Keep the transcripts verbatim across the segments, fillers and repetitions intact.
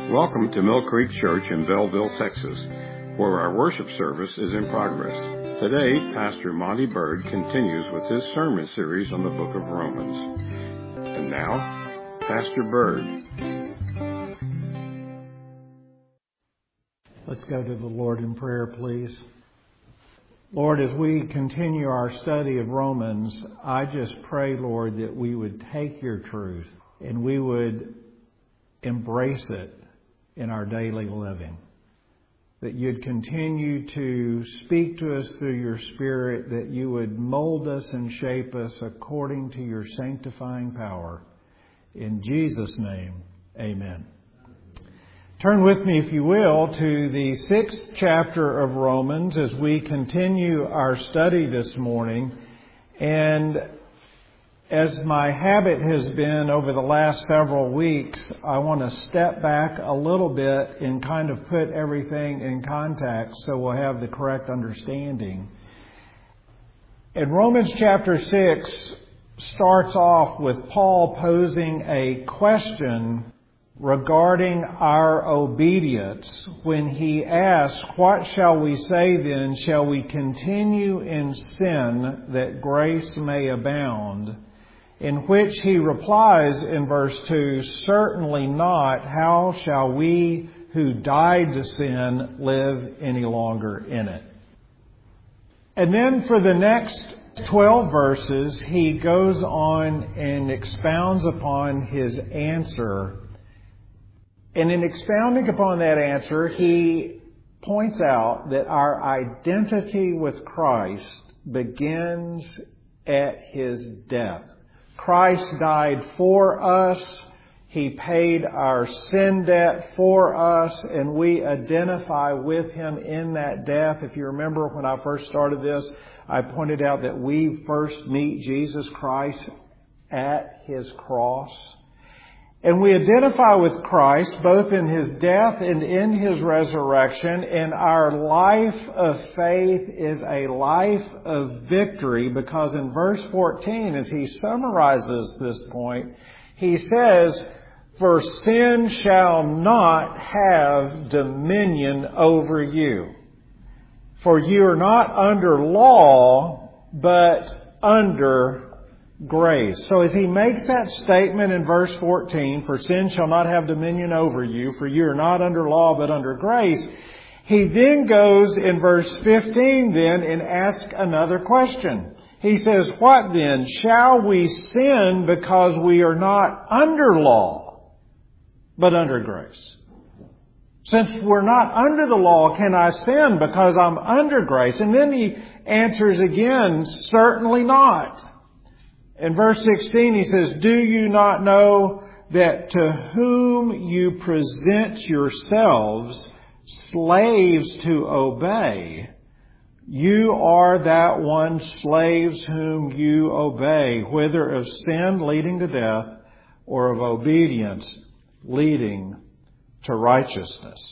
Welcome to Mill Creek Church in Belleville, Texas, where our worship service is in progress. Today, Pastor Monty Bird continues with his sermon series on the book of Romans. And now, Pastor Bird. Let's go to the Lord in prayer, please. Lord, as we continue our study of Romans, I just pray, Lord, that we would take your truth and we would embrace it in our daily living. That you'd continue to speak to us through your Spirit, that you would mold us and shape us according to your sanctifying power. In Jesus' name, amen. Turn with me, if you will, to the sixth chapter of Romans as we continue our study this morning. And as my habit has been over the last several weeks, I want to step back a little bit and kind of put everything in context so we'll have the correct understanding. And Romans chapter six starts off with Paul posing a question regarding our obedience when he asks, "What shall we say then? Shall we continue in sin that grace may abound?" In which he replies in verse two, "Certainly not. How shall we who died to sin live any longer in it?" And then for the next twelve verses, he goes on and expounds upon his answer. And in expounding upon that answer, he points out that our identity with Christ begins at his death. Christ died for us. He paid our sin debt for us, and we identify with him in that death. If you remember when I first started this, I pointed out that we first meet Jesus Christ at his cross. And we identify with Christ both in his death and in his resurrection. And our life of faith is a life of victory, because in verse fourteen, as he summarizes this point, he says, "For sin shall not have dominion over you. For you are not under law, but under grace." So as he makes that statement in verse fourteen, "For sin shall not have dominion over you, for you are not under law but under grace," he then goes in verse fifteen then and asks another question. He says, "What then? Shall we sin because we are not under law but under grace? Since we're not under the law, can I sin because I'm under grace?" And then he answers again, "Certainly not." In verse sixteen, he says, "Do you not know that to whom you present yourselves slaves to obey, you are that one slaves whom you obey, whether of sin leading to death or of obedience leading to righteousness?"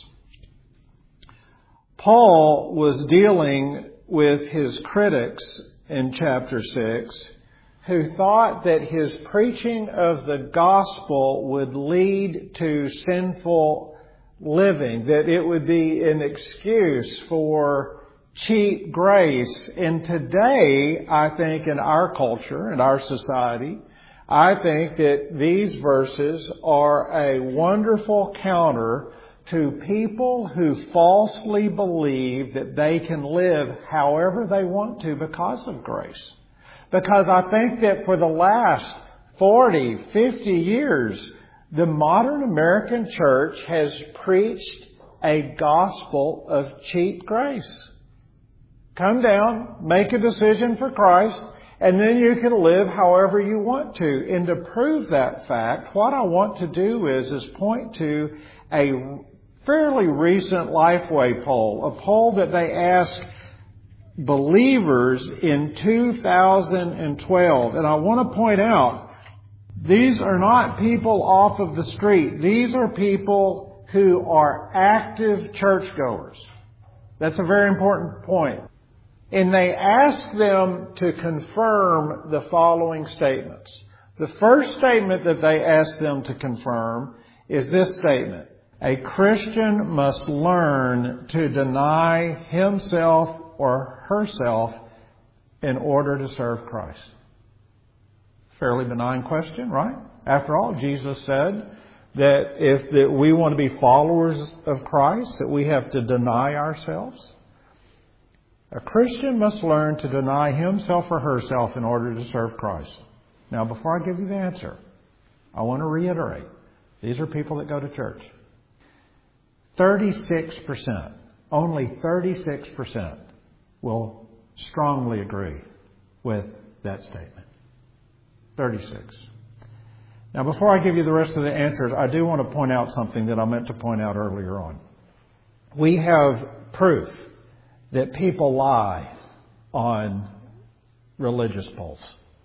Paul was dealing with his critics in chapter six, who thought that his preaching of the gospel would lead to sinful living, that it would be an excuse for cheap grace. And today, I think in our culture, in our society, I think that these verses are a wonderful counter to people who falsely believe that they can live however they want to because of grace. Because I think that for the last forty, fifty years, the modern American church has preached a gospel of cheap grace. Come down, make a decision for Christ, and then you can live however you want to. And to prove that fact, what I want to do is, is point to a fairly recent Lifeway poll, a poll that they asked believers in two thousand twelve. And I want to point out, these are not people off of the street. These are people who are active churchgoers. That's a very important point. And they ask them to confirm the following statements. The first statement that they ask them to confirm is this statement: A Christian must learn to deny himself or herself in order to serve Christ. Fairly benign question, right? After all, Jesus said that if that we want to be followers of Christ, that we have to deny ourselves. A Christian must learn to deny himself or herself in order to serve Christ. Now, before I give you the answer, I want to reiterate. These are people that go to church. thirty-six percent, only thirty-six percent will strongly agree with that statement. thirty-six. Now, before I give you the rest of the answers, I do want to point out something that I meant to point out earlier on. We have proof that people lie on religious polls.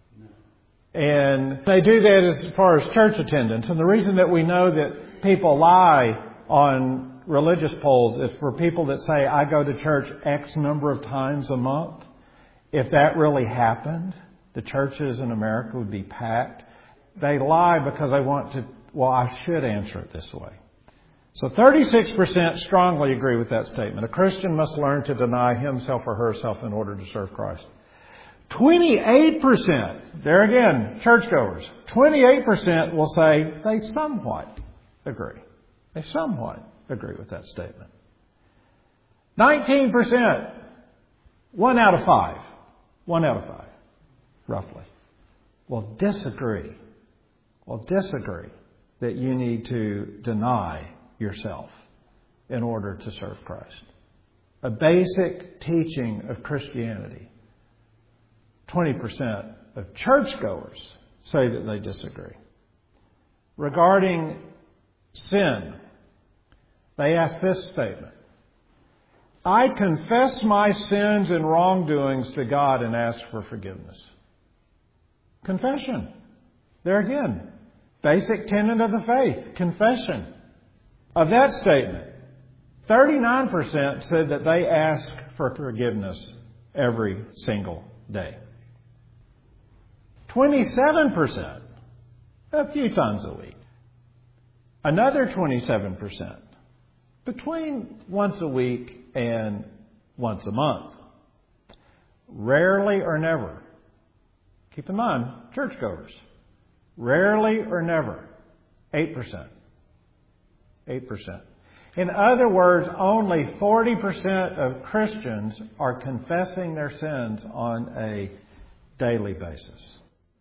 And they do that as far as church attendance. And the reason that we know that people lie on religious polls is for people that say, I go to church X number of times a month. If that really happened, the churches in America would be packed. They lie because they want to, well, I should answer it this way. So thirty-six percent strongly agree with that statement. A Christian must learn to deny himself or herself in order to serve Christ. twenty-eight percent, there again, churchgoers, twenty-eight percent will say they somewhat agree. They somewhat agree with that statement. nineteen percent, one out of five, one out of five, roughly, will disagree, will disagree that you need to deny yourself in order to serve Christ. A basic teaching of Christianity. twenty percent of churchgoers say that they disagree. Regarding sin, they ask this statement. I confess my sins and wrongdoings to God and ask for forgiveness. Confession. There again, basic tenet of the faith, confession. Of that statement, thirty-nine percent said that they ask for forgiveness every single day. twenty-seven percent, a few times a week. Another twenty-seven percent, between once a week and once a month. Rarely or never. Keep in mind, churchgoers. Rarely or never. eight percent. eight percent. In other words, only forty percent of Christians are confessing their sins on a daily basis.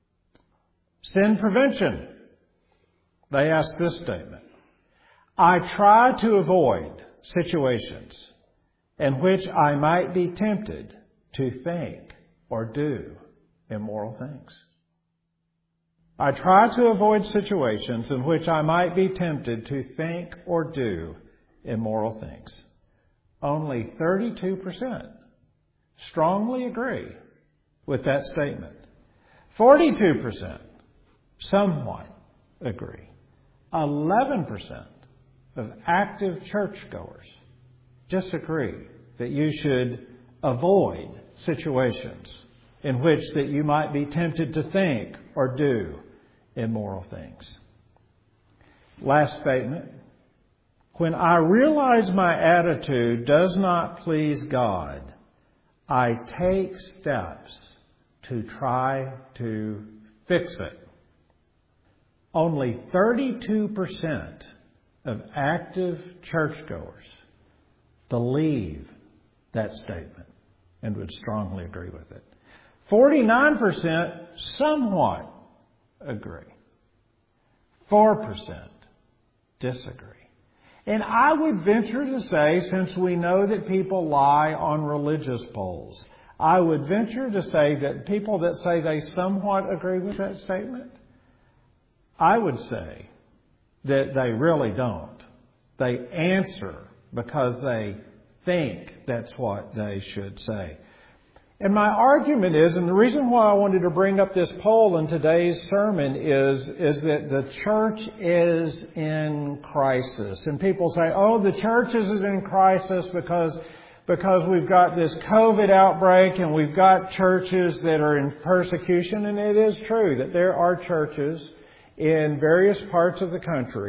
Sin prevention. They ask this statement. I try to avoid situations in which I might be tempted to think or do immoral things. I try to avoid situations in which I might be tempted to think or do immoral things. Only thirty-two percent strongly agree with that statement. forty-two percent somewhat agree. eleven percent of active churchgoers disagree that you should avoid situations in which that you might be tempted to think or do immoral things. Last statement. When I realize my attitude does not please God, I take steps to try to fix it. Only thirty-two percent of active churchgoers believe that statement and would strongly agree with it. forty-nine percent somewhat agree. four percent disagree. And I would venture to say, since we know that people lie on religious polls, I would venture to say that people that say they somewhat agree with that statement, I would say that they really don't. They answer because they think that's what they should say. And my argument is, and the reason why I wanted to bring up this poll in today's sermon is, is that the church is in crisis. And people say, oh, the church is in crisis because, because we've got this COVID outbreak and we've got churches that are in persecution. And it is true that there are churches in various parts of the country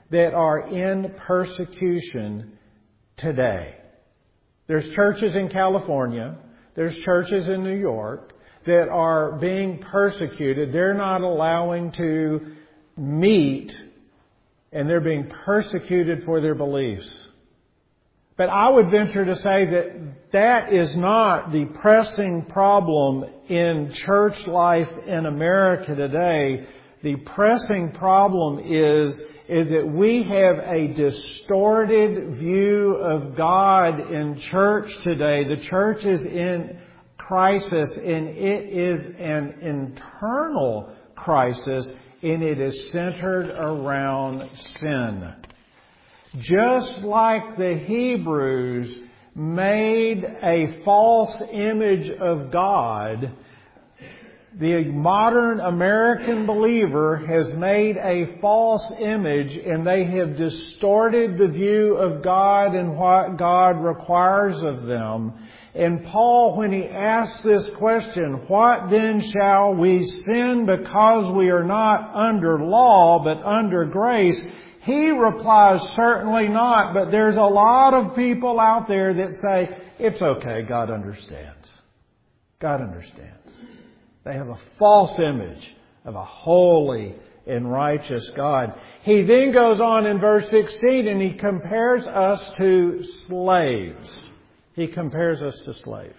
that are in persecution today. There's churches in California, there's churches in New York that are being persecuted. They're not allowing to meet, and they're being persecuted for their beliefs. But I would venture to say that that is not the pressing problem in church life in America today. The pressing problem is, is that we have a distorted view of God in church today. The church is in crisis, and it is an internal crisis, and it is centered around sin. Just like the Hebrews made a false image of God, the modern American believer has made a false image, and they have distorted the view of God and what God requires of them. And Paul, when he asks this question, what then shall we sin because we are not under law but under grace? He replies, certainly not, but there's a lot of people out there that say, it's okay, God understands. God understands. They have a false image of a holy and righteous God. He then goes on in verse sixteen and he compares us to slaves. He compares us to slaves.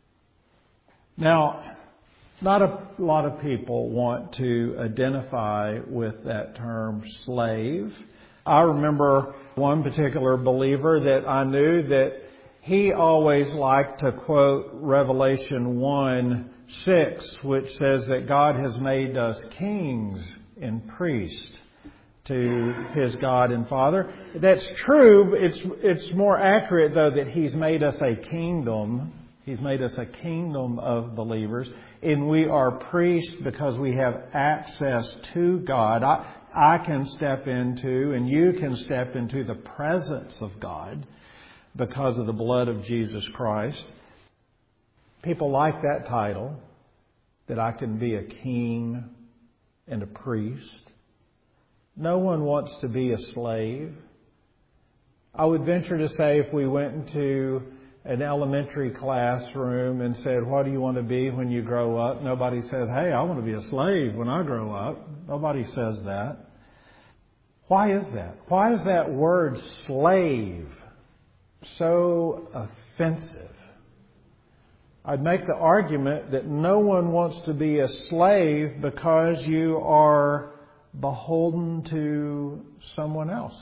Now, not a lot of people want to identify with that term slave. I remember one particular believer that I knew that he always liked to quote Revelation one six, which says that God has made us kings and priests to His God and Father. That's true. It's, it's more accurate, though, that He's made us a kingdom. He's made us a kingdom of believers. And we are priests because we have access to God. I, I can step into, and you can step into the presence of God because of the blood of Jesus Christ. People like that title, that I can be a king and a priest. No one wants to be a slave. I would venture to say if we went into an elementary classroom and said, what do you want to be when you grow up? Nobody says, hey, I want to be a slave when I grow up. Nobody says that. Why is that? Why is that word slave so offensive? I'd make the argument that no one wants to be a slave because you are beholden to someone else.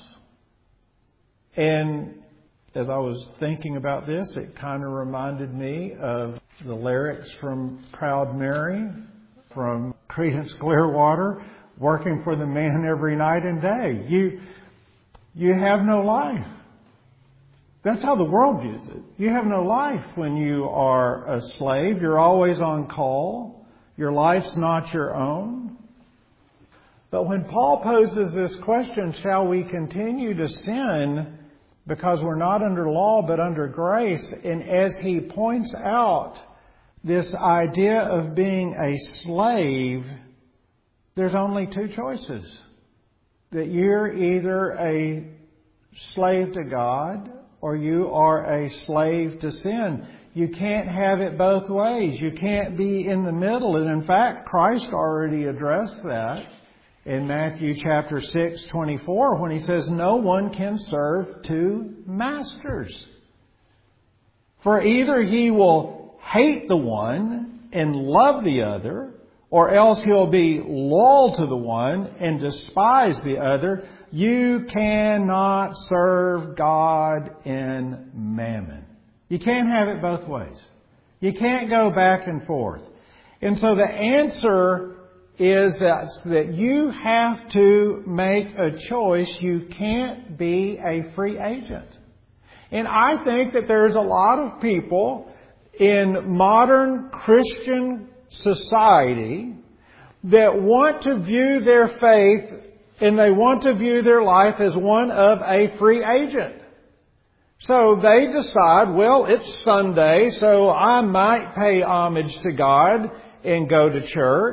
And as I was thinking about this, it kind of reminded me of the lyrics from Proud Mary, from Creedence Clearwater, working for the man every night and day. You, you have no life. That's how the world views it. You have no life when you are a slave. You're always on call. Your life's not your own. But when Paul poses this question, shall we continue to sin because we're not under law but under grace? And as he points out this idea of being a slave, there's only two choices. That you're either a slave to God or you are a slave to sin. You can't have it both ways. You can't be in the middle. And in fact, Christ already addressed that in Matthew chapter six, twenty-four, when He says, no one can serve two masters. For either he will hate the one and love the other, or else he'll be loyal to the one and despise the other. You cannot serve God and mammon. You can't have it both ways. You can't go back and forth. And so the answer is that, that you have to make a choice. You can't be a free agent. And I think that there's a lot of people in modern Christian society that want to view their faith and they want to view their life as one of a free agent. So they decide, well, it's Sunday, so I might pay homage to God and go to church.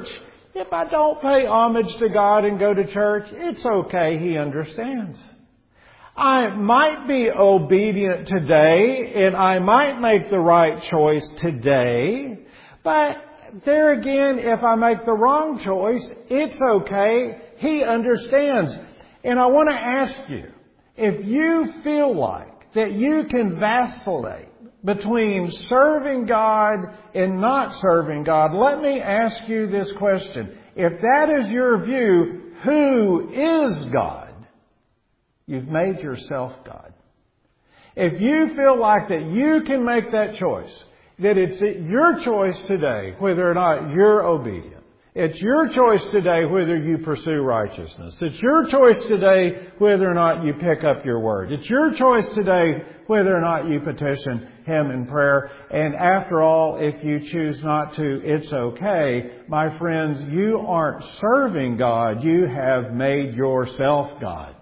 If I don't pay homage to God and go to church, it's okay. He understands. I might be obedient today and I might make the right choice today, but there again, if I make the wrong choice, it's okay. He understands. And I want to ask you, if you feel like that you can vacillate between serving God and not serving God, let me ask you this question. If that is your view, who is God? You've made yourself God. If you feel like that you can make that choice, that it's your choice today whether or not you're obedient. It's your choice today whether you pursue righteousness. It's your choice today whether or not you pick up your word. It's your choice today whether or not you petition Him in prayer. And after all, if you choose not to, it's okay. My friends, you aren't serving God. You have made yourself God.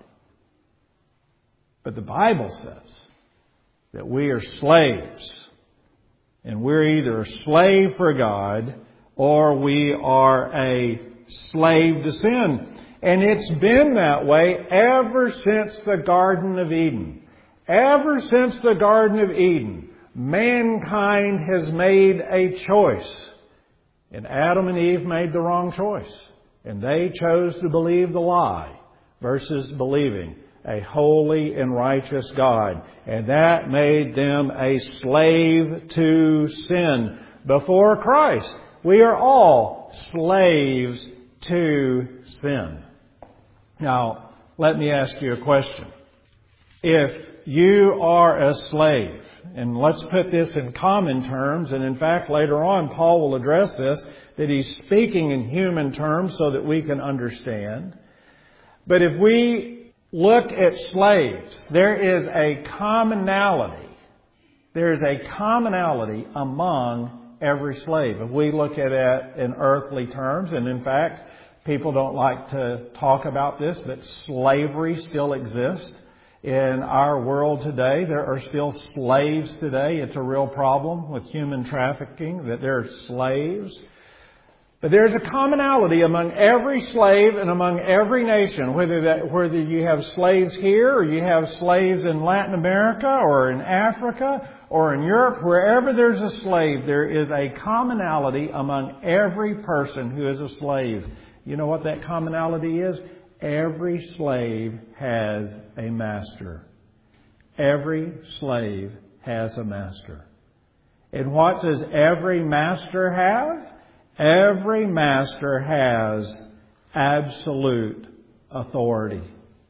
But the Bible says that we are slaves. And we're either a slave for God or we are a slave to sin. And it's been that way ever since the Garden of Eden. Ever since the Garden of Eden, mankind has made a choice. And Adam and Eve made the wrong choice. And they chose to believe the lie versus believing a holy and righteous God. And that made them a slave to sin. Before Christ, we are all slaves to sin. Now, let me ask you a question. If you are a slave, and let's put this in common terms, and in fact later on Paul will address this, that he's speaking in human terms so that we can understand. But if we look at slaves, there is a commonality. There is a commonality among every slave. If we look at it in earthly terms, and in fact, people don't like to talk about this, but slavery still exists in our world today. There are still slaves today. It's a real problem with human trafficking that there are slaves. But there's a commonality among every slave and among every nation, whether that, whether you have slaves here or you have slaves in Latin America or in Africa or in Europe, wherever there's a slave, there is a commonality among every person who is a slave. You know what that commonality is? Every slave has a master. Every slave has a master. And what does every master have? Every master has absolute authority.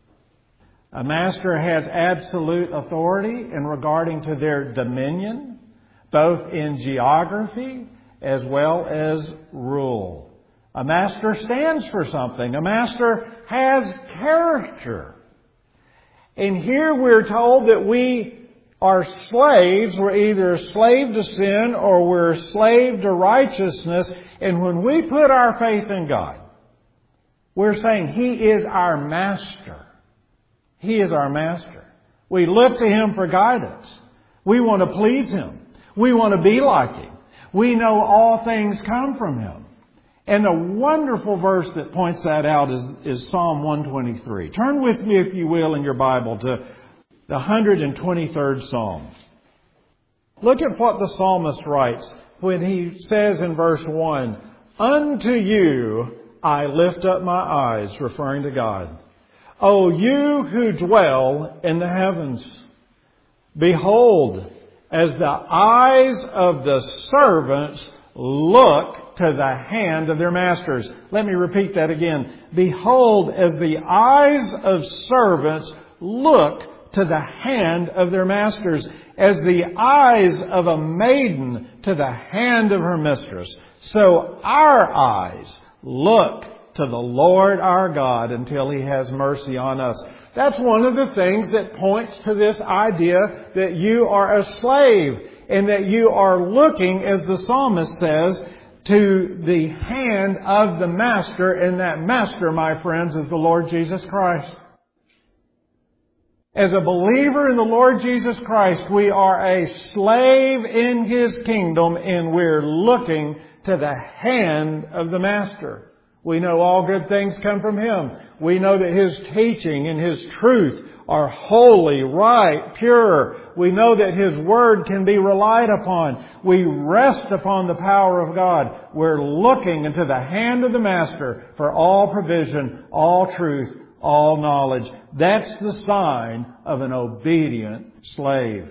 A master has absolute authority in regarding to their dominion, both in geography as well as rule. A master stands for something. A master has character. And here we're told that we are slaves. We're either a slave to sin or we're a slave to righteousness. And when we put our faith in God, we're saying He is our master. He is our master. We look to Him for guidance. We want to please Him. We want to be like Him. We know all things come from Him. And the wonderful verse that points that out is, is Psalm one twenty-three. Turn with me, if you will, in your Bible to the one hundred twenty-third Psalm. Look at what the psalmist writes when he says in verse one, "Unto you I lift up my eyes," referring to God. "O you who dwell in the heavens, behold, as the eyes of the servants look to the hand of their masters." Let me repeat that again. "Behold, as the eyes of servants look to the hand of their masters, as the eyes of a maiden to the hand of her mistress, so our eyes look to the Lord our God until He has mercy on us." That's one of the things that points to this idea that you are a slave and that you are looking, as the psalmist says, to the hand of the master. And that master, my friends, is the Lord Jesus Christ. As a believer in the Lord Jesus Christ, we are a slave in His kingdom and we're looking to the hand of the master. We know all good things come from Him. We know that His teaching and His truth are holy, right, pure. We know that His Word can be relied upon. We rest upon the power of God. We're looking into the hand of the Master for all provision, all truth, all knowledge. That's the sign of an obedient slave.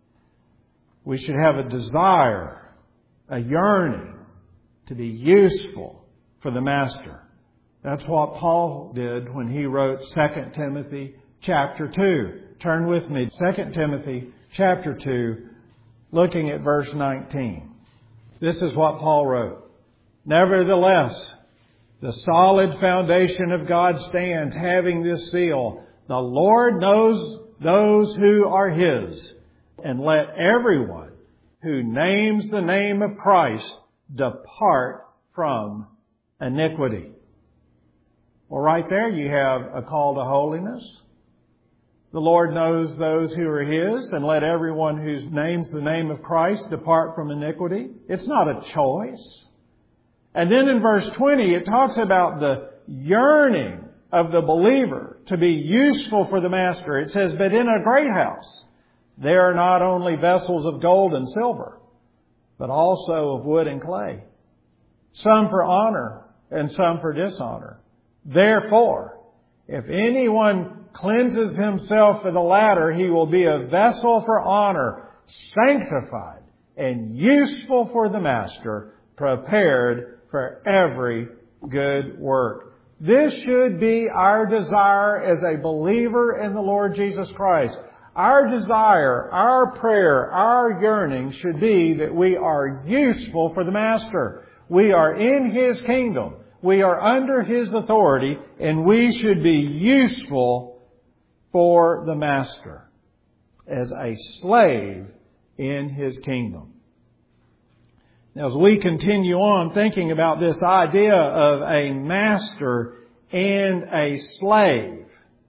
We should have a desire, a yearning to be useful for the Master. That's what Paul did when he wrote Second Timothy chapter two. Turn with me, Second Timothy chapter two, looking at verse nineteen. This is what Paul wrote. Nevertheless, the solid foundation of God stands, having this seal. The Lord knows those who are His, and let everyone who names the name of Christ depart from iniquity. Well, right there you have a call to holiness. The Lord knows those who are His, and let everyone who names the name of Christ depart from iniquity. It's not a choice. And then in verse twenty, it talks about the yearning of the believer to be useful for the Master. It says, but in a great house there are not only vessels of gold and silver, but also of wood and clay, some for honor and some for dishonor. Therefore, if anyone cleanses himself for the latter, he will be a vessel for honor, sanctified and useful for the Master, prepared for every good work. This should be our desire as a believer in the Lord Jesus Christ. Our desire, our prayer, our yearning should be that we are useful for the Master. We are in His kingdom. We are under His authority, and we should be useful for the Master as a slave in His kingdom. Now, as we continue on thinking about this idea of a master and a slave,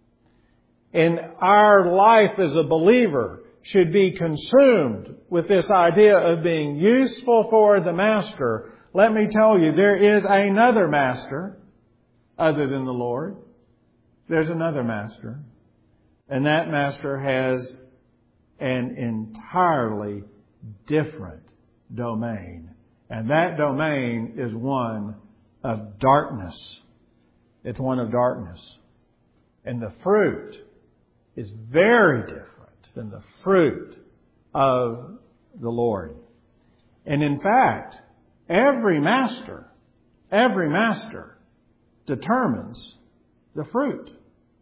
and our life as a believer should be consumed with this idea of being useful for the Master, let me tell you, there is another Master other than the Lord. There's another Master. And that Master has an entirely different domain. And that domain is one of darkness. It's one of darkness. And the fruit is very different than the fruit of the Lord. And in fact, every master, every master determines the fruit.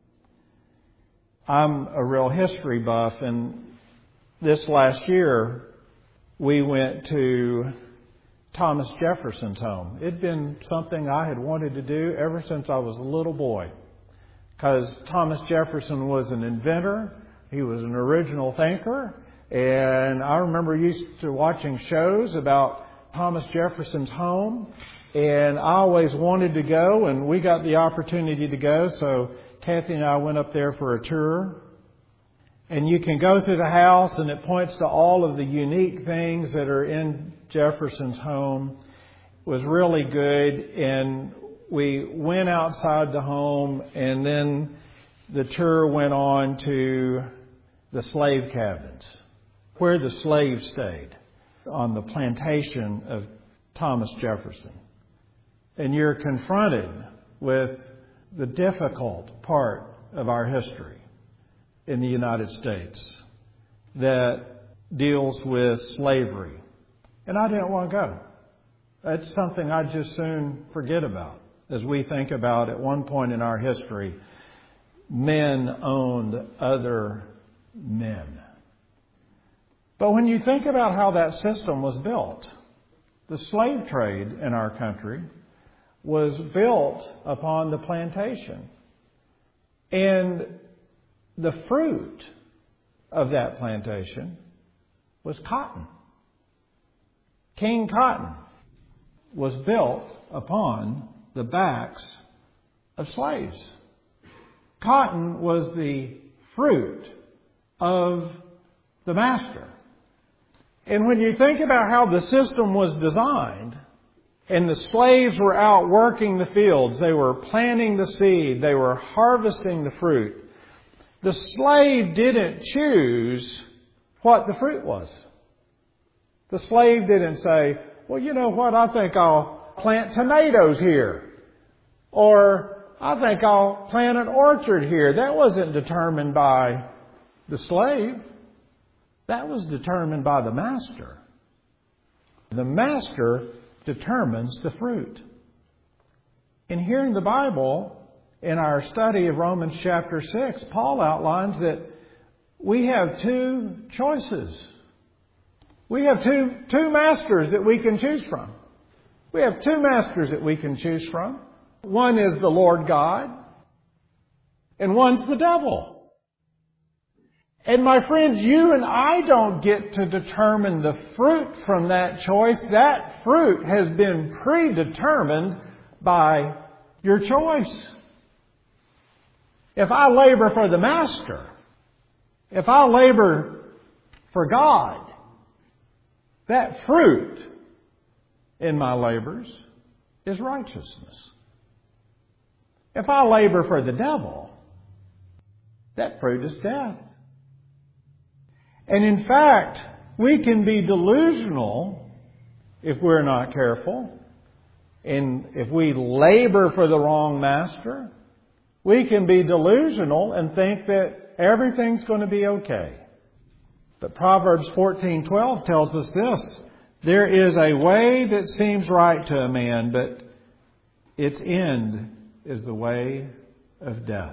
I'm a real history buff, and this last year we went to Thomas Jefferson's home. It'd been something I had wanted to do ever since I was a little boy, because Thomas Jefferson was an inventor. He was an original thinker. And I remember used to watching shows about Thomas Jefferson's home. And I always wanted to go, and we got the opportunity to go. So Kathy and I went up there for a tour. And you can go through the house, and it points to all of the unique things that are in Jefferson's home. It was really good. And we went outside the home, and then the tour went on to the slave cabins, where the slaves stayed on the plantation of Thomas Jefferson. And you're confronted with the difficult part of our history in the United States that deals with slavery. And I didn't want to go. It's something I'd just soon forget about. As we think about, at one point in our history, men owned other men. But when you think about how that system was built, the slave trade in our country was built upon the plantation. And the fruit of that plantation was cotton. King Cotton was built upon the backs of slaves. Cotton was the fruit of the master. And when you think about how the system was designed, And the slaves were out working the fields. They were planting the seed. They were harvesting the fruit. The slave didn't choose what the fruit was. The slave didn't say, well, you know what, I think I'll plant tomatoes here. Or I think I'll plant an orchard here. That wasn't determined by the slave. That was determined by the master. The master determines the fruit. In here in the Bible, in our study of Romans chapter six, Paul outlines that we have two choices. We have two, two masters that we can choose from. We have two masters that we can choose from. One is the Lord God, and one's the devil. And my friends, you and I don't get to determine the fruit from that choice. That fruit has been predetermined by your choice. If I labor for the master, if I labor for God, that fruit in my labors is righteousness. If I labor for the devil, that fruit is death. And in fact, we can be delusional if we're not careful. And if we labor for the wrong master, we can be delusional and think that everything's going to be okay. But Proverbs fourteen twelve tells us this: there is a way that seems right to a man, but its end is the way of death.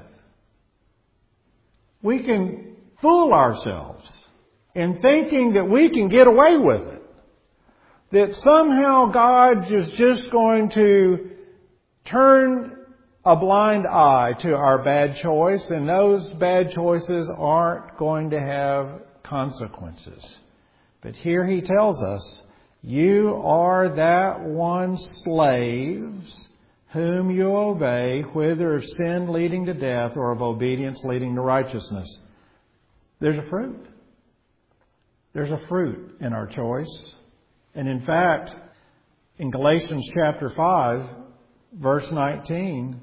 We can fool ourselves in thinking that we can get away with it. That somehow God is just going to turn a blind eye to our bad choice, and those bad choices aren't going to have consequences. But here he tells us, you are that one slaves whom you obey, whether of sin leading to death or of obedience leading to righteousness. There's a fruit. There's a fruit in our choice. And in fact, in Galatians chapter five, verse nineteen,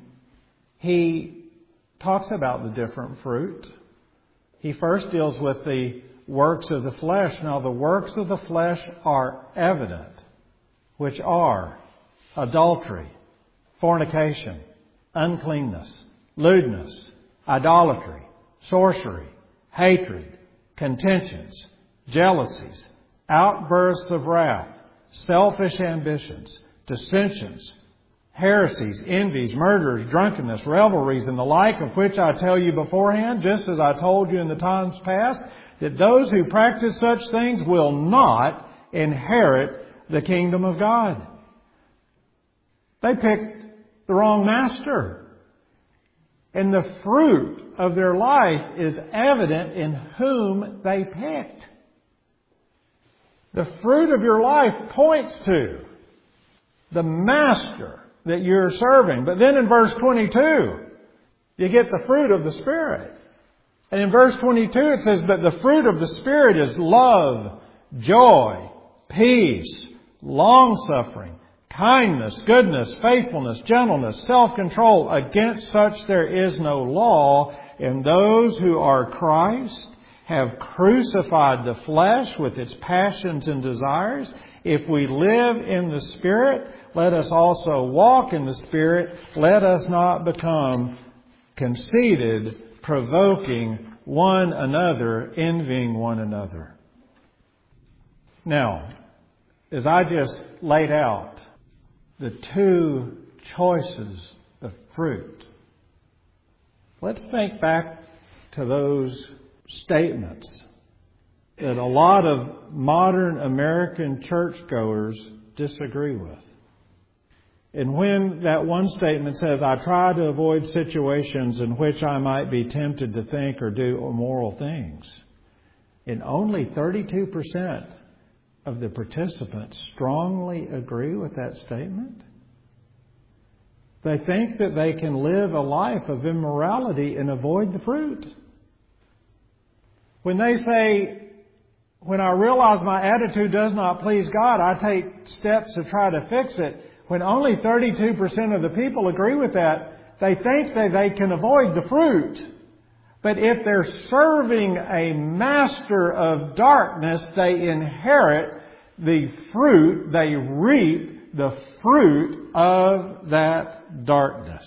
he talks about the different fruit. He first deals with the works of the flesh. Now, the works of the flesh are evident, which are adultery, fornication, uncleanness, lewdness, idolatry, sorcery, hatred, contentions, jealousies, outbursts of wrath, selfish ambitions, dissensions, heresies, envies, murders, drunkenness, revelries, and the like, of which I tell you beforehand, just as I told you in the times past, that those who practice such things will not inherit the kingdom of God. They picked the wrong master. And the fruit of their life is evident in whom they picked. The fruit of your life points to the master that you're serving. But then in verse twenty-two, you get the fruit of the Spirit. And in verse twenty-two it says, but the fruit of the Spirit is love, joy, peace, long-suffering, kindness, goodness, faithfulness, gentleness, self-control. Against such there is no law. And those who are Christ have crucified the flesh with its passions and desires. If we live in the Spirit, let us also walk in the Spirit. Let us not become conceited, provoking one another, envying one another. Now, as I just laid out the two choices of fruit, let's think back to those statements that a lot of modern American churchgoers disagree with. And when that one statement says, I try to avoid situations in which I might be tempted to think or do immoral things, and only thirty-two percent of the participants strongly agree with that statement. They think that they can live a life of immorality and avoid the fruit. When they say, when I realize my attitude does not please God, I take steps to try to fix it. When only thirty-two percent of the people agree with that, they think that they can avoid the fruit. But if they're serving a master of darkness, they inherit the fruit, they reap the fruit of that darkness.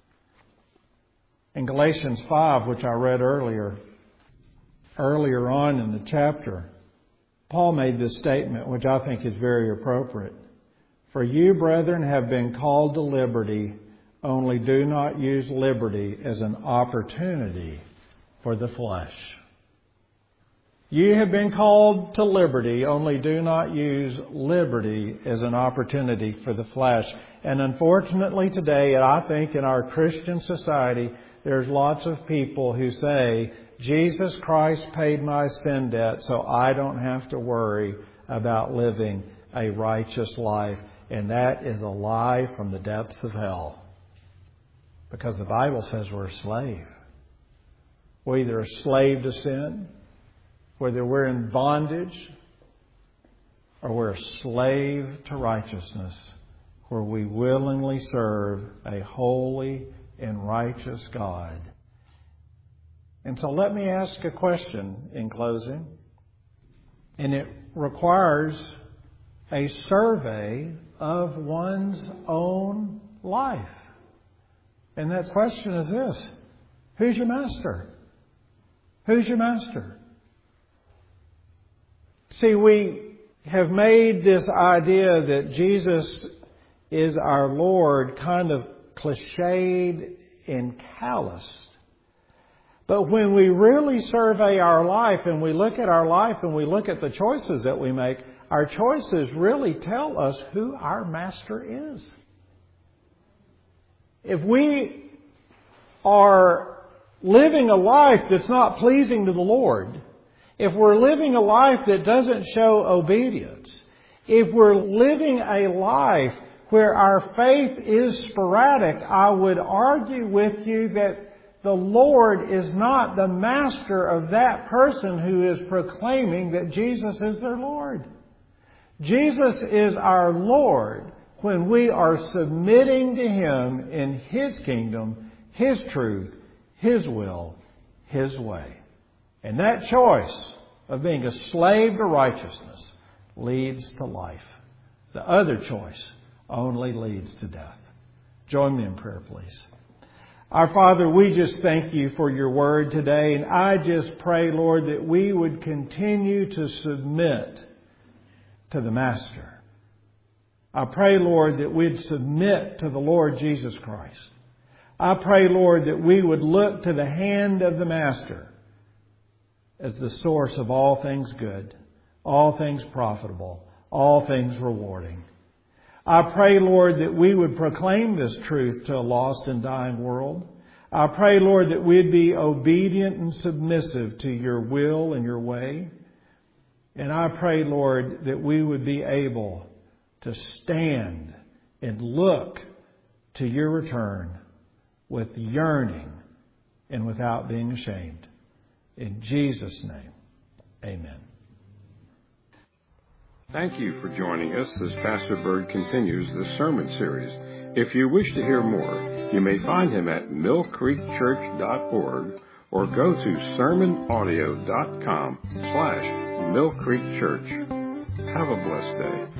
In Galatians five, which I read earlier, earlier on in the chapter, Paul made this statement, which I think is very appropriate. For you, brethren, have been called to liberty, only do not use liberty as an opportunity for the flesh. You have been called to liberty, only do not use liberty as an opportunity for the flesh. And unfortunately today, I think in our Christian society, there's lots of people who say, Jesus Christ paid my sin debt, so I don't have to worry about living a righteous life. And that is a lie from the depths of hell. Because the Bible says we're a slave. We're either a slave to sin, whether we're in bondage, or we're a slave to righteousness, where we willingly serve a holy and righteous God. And so let me ask a question in closing. And it requires a survey of one's own life. And that question is this: who's your master? Who's your master? See, we have made this idea that Jesus is our Lord kind of cliched and calloused. But when we really survey our life and we look at our life and we look at the choices that we make, our choices really tell us who our master is. If we are living a life that's not pleasing to the Lord, if we're living a life that doesn't show obedience, if we're living a life where our faith is sporadic, I would argue with you that the Lord is not the master of that person who is proclaiming that Jesus is their Lord. Jesus is our Lord when we are submitting to Him in His kingdom, His truth, His will, His way. And that choice of being a slave to righteousness leads to life. The other choice only leads to death. Join me in prayer, please. Our Father, we just thank You for Your word today. And I just pray, Lord, that we would continue to submit to the Master. I pray, Lord, that we'd submit to the Lord Jesus Christ. I pray, Lord, that we would look to the hand of the Master as the source of all things good, all things profitable, all things rewarding. I pray, Lord, that we would proclaim this truth to a lost and dying world. I pray, Lord, that we'd be obedient and submissive to Your will and Your way. And I pray, Lord, that we would be able to stand and look to Your return with yearning and without being ashamed. In Jesus' name, amen. Thank you for joining us as Pastor Bird continues this sermon series. If you wish to hear more, you may find him at mill creek church dot org or go to sermon audio dot com slash Mill Creek Church. Have a blessed day.